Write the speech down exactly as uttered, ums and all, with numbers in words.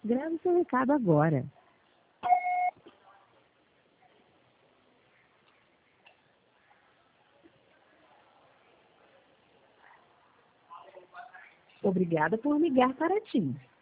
Grave seu recado agora. Obrigada por ligar para TIM.